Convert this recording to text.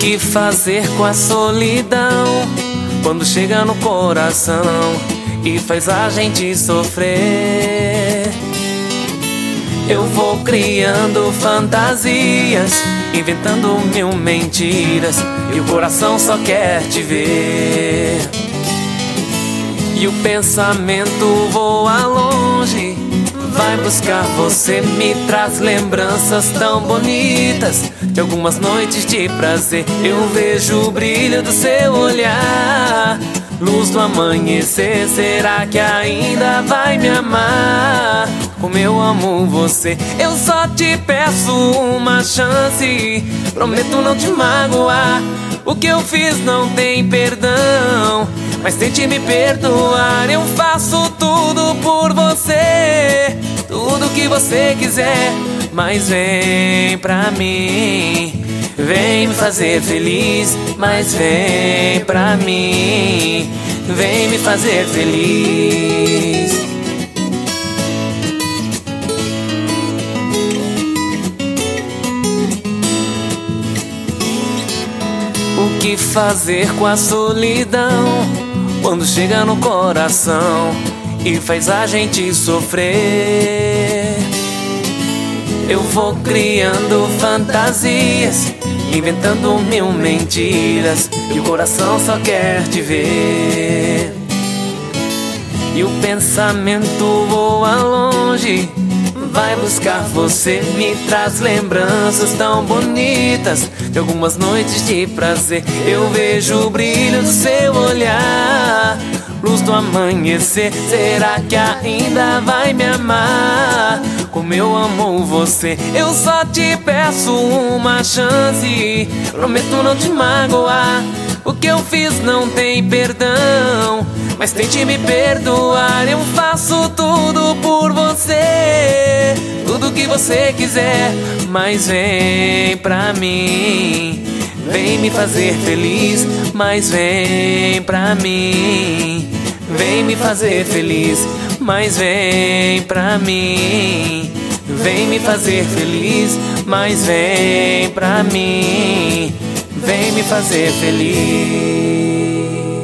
que fazer com a solidão quando chega no coração e faz a gente sofrer? Eu vou criando fantasias, inventando mil mentiras, e o coração só quer te ver. E o pensamento voa longe, vai buscar você, me traz lembranças tão bonitas de algumas noites de prazer. Eu vejo o brilho do seu olhar, luz do amanhecer. Será que ainda vai me amar como eu amo você? Eu só te peço uma chance, prometo não te magoar. O que eu fiz não tem perdão, mas tente me perdoar. Eu faço tudo por você, tudo que você quiser, mas vem pra mim. Vem me fazer feliz, mas vem pra mim. Vem me fazer feliz. O que fazer com a solidão quando chega no coração e faz a gente sofrer? Eu vou criando fantasias, inventando mil mentiras, e o coração só quer te ver. E o pensamento voa longe, vai buscar você, me traz lembranças tão bonitas de algumas noites de prazer. Eu vejo o brilho do seu olhar, luz do amanhecer. Será que ainda vai me amar como eu amo você? Eu só te peço uma chance, prometo não te magoar. O que eu fiz não tem perdão, mas tente me perdoar. Eu faço tudo por você, tudo que você quiser, mas vem pra mim. Vem me fazer feliz, mas vem pra mim. Vem me fazer feliz, mas vem pra mim. Vem me fazer feliz, mas vem pra mim. Vem me fazer feliz.